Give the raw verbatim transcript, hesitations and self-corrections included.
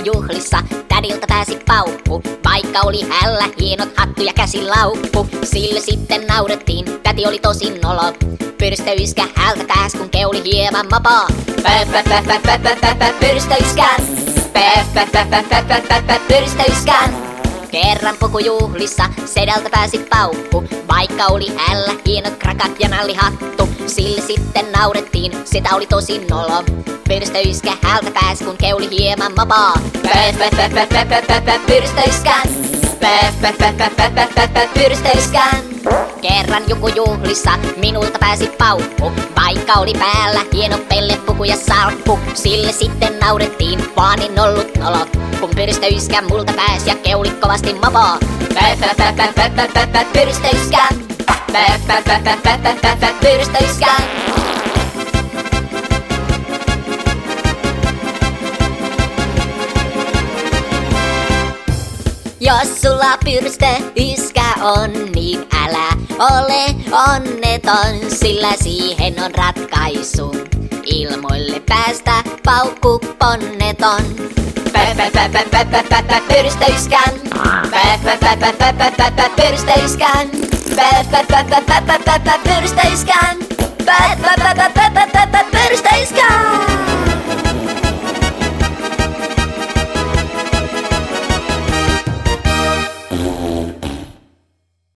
pikkujuhlissa tädiltä pääsi pauppu. Vaikka oli hällä hienot hattu ja käsilauppu, sille sitten naurettiin, täti oli tosi nolo. Pyrstöyskä hältä pääs kun keuli hieman mopo. Pyrstöyskän, pyrstöyskän. Kerran pukujuhlissa sedältä pääsi pauppu. Vaikka oli hällä hienot krakat ja nallihattu, sille sitten naurettiin, sitä oli tosi nolo. Pyrstöyskä hältä pääs kun keuli hieman mopo. Pyrstöyskän, pyrstöyskän. Kerran jukujuhlissa minulta pääsi pauppu. Vaikka oli päällä hieno pellepuku ja salppu, sille sitten naurettiin, vaan en ollut nolo. Kun pyrstöyskä multa pääsi ja keuli kovasti mopo. Pyrstöyskän, pyrstöyskän. Jos sulla pyrstöyskä on, niin älä ole onneton, sillä siihen on ratkaisu. Ilmoille päästä paukku ponneton. Pyrstöyskän, pyrstöyskän, pyrstöyskän, pyrstöyskän.